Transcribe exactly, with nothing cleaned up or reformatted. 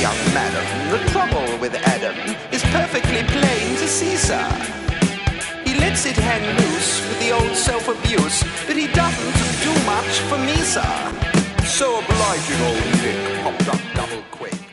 young madam, the trouble with Adam is perfectly plain to see, sir. He lets it hang loose with the old self-abuse, but he doesn't do much for me, sir. So obliging, old Nick, popped up double quick.